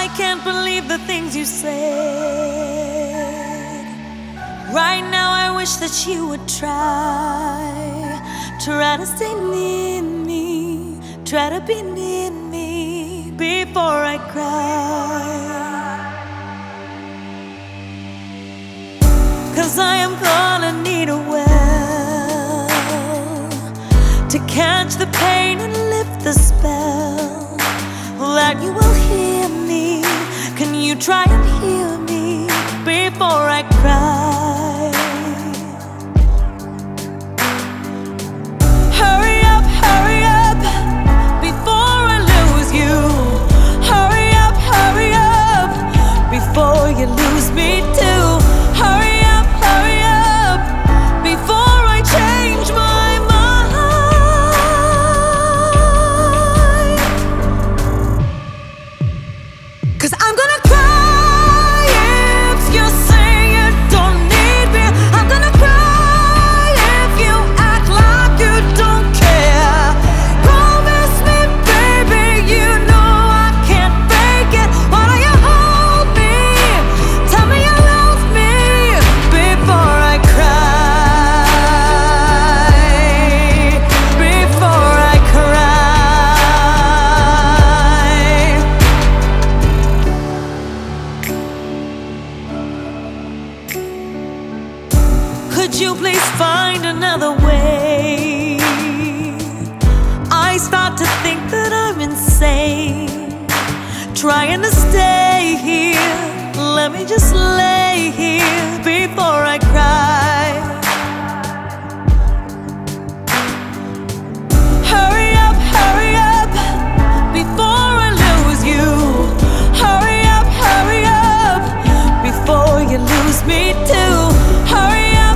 can't believe the things you said. Right now I wish that you would try to stay near me, try to be near me before I cry. 'Cause I am gonna need a well to catch the pain and lift the spell. That you will hear me. Can you try and hear me before I cry? Hurry up before I lose you. Hurry up before you lose me too. Hurry up before I change my mind. 'Cause I'm gonna cry if you say you don't need me. I'm gonna cry if you act like you don't care. Promise me, baby, you know I can't fake it. Why don't you hold me? Tell me you love me before I cry. Before I cry. Could you please find another way? I start to think that I'm insane, trying to stay here. Let me just lay here before I cry. Hurry up before I lose you. Hurry up before you lose me too. Hurry up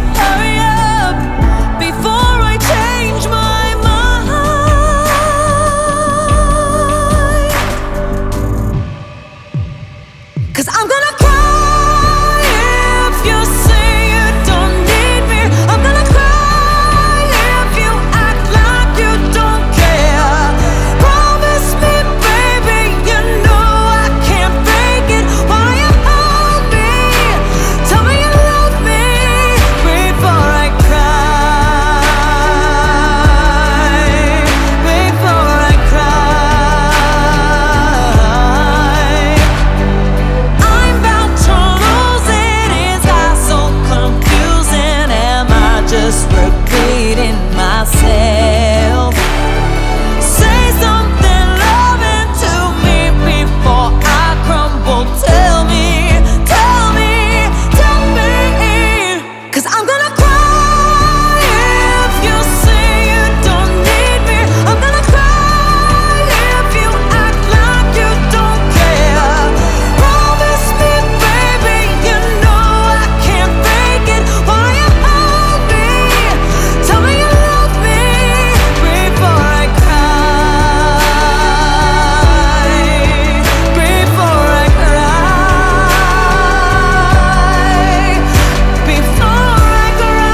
before I change my mind. 'Cause I'm gonna cry if you say you don't need me. I'm gonna cry if you act like you don't care. Promise me, baby, you know I can't fake it. Why you hold me? Tell me you love me before I cry. Before I cry. I'm about to lose it. Is that so confusing? Am I just repeating myself? Say something loving to me before I crumble. Tell me. 'Cause I'm gonna cry if you say you don't need me. I'm gonna cry if you act like you don't care. Promise me, baby, you know I can't fake it. Why you hold me? Tell me you love me before I cry. Before I cry. Before I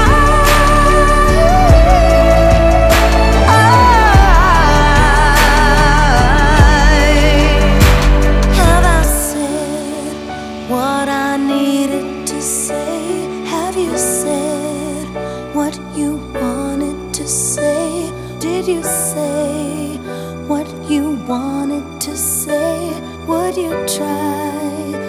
cry. Have I said what I needed to say? Have you said what you wanted to say? Did you say what you wanted to say? Would you try